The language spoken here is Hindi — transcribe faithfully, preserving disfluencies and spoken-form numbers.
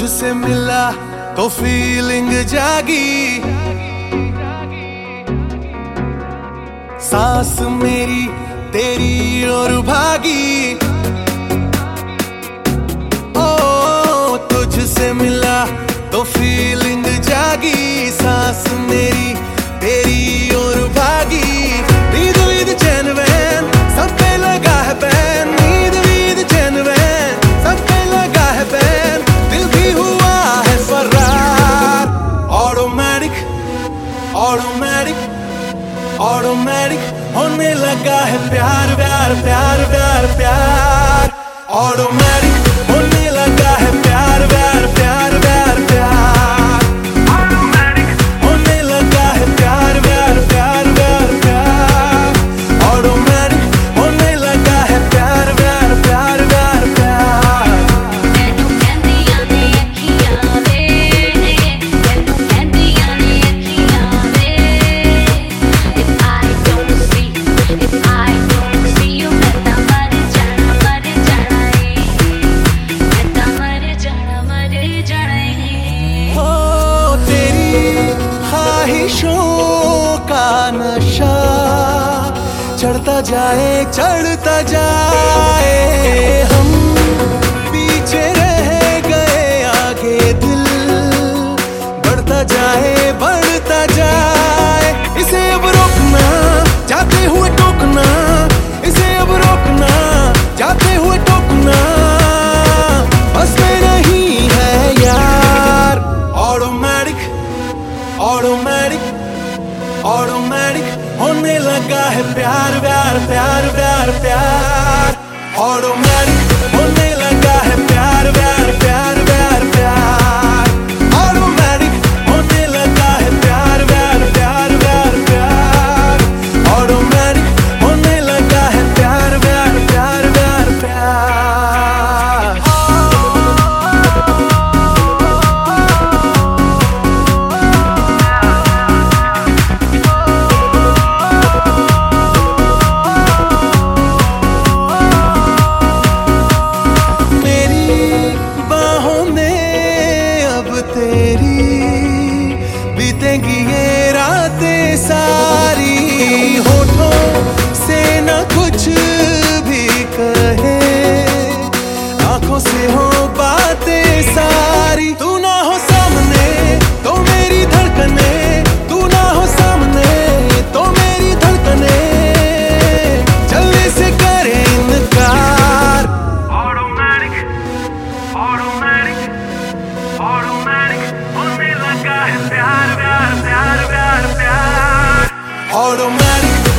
तुझसे मिला तो फीलिंग जागी, सांस मेरी तेरी ओर भागी। ओ तुझसे मिला तो फीलिंग जागी, सांस मेरी तेरी ओर भागी। नींद वीद चैन वैन सब पे लगा है बैन, नींद वीद चैन वैन सब पे लगा है बैन, दिल भी हुआ है फरार। ऑटोमेटिक ऑटोमेटिक ऑटोमेटिक होने लगा है प्यार प्यार प्यार प्यार प्यार। ऑटोमेटिक होने लगा है प्यार प्यार प्यार प्यार प्यार। ऑटोमेटिक होने लगा है प्यार प्यार प्यार प्यार प्यार। ऑटोमेटिक होने लगा है प्यार प्यार प्यार प्यार प्यार। तैनू कहंदियां ने अखियां वे, तैनू कहंदियां ने अखियां वे। If I don't see, if I don't see you, मैं तां मर जाना मर जाना ए, मैं तां मर जाना मर जाना ए। हो तेरी ख्वाहिशों का नशा चढ़ता जाए चढ़ता जाए, हम पीछे रह गए आगे दिल बढ़ता जाए बढ़ता जाए। इसे अब रोकना जाते हुए टोकना, इसे अब रोकना जाते हुए टोकना बस में नहीं है यार। ऑटोमेटिक ऑटोमेटिक ऑटोमेटिक होने लगा है प्यार प्यार प्यार प्यार प्यार। ऑटोमेटिक होने लगा है प्यार प्यार प्यार प्यार प्यार। ऑटोमेटिक होने लगा है प्यार प्यार प्यार प्यार प्यार। ऑटोमेटिक होने लगा है प्यार प्यार प्यार प्यार प्यार। तेरी बीतेंगी ये रातें सारी, होठों से न कुछ भी कहे, आंखों से हो बातें सारी। तू ना हो सामने तो मेरी धड़कने, तू ना हो सामने तो मेरी धड़कने चलने से करे इनकार। ऑटोमेटिक ऑटोमेटिक ऑटोमेटिक होने लगा है प्यार प्यार प्यार प्यार प्यार। ऑटोमेटिक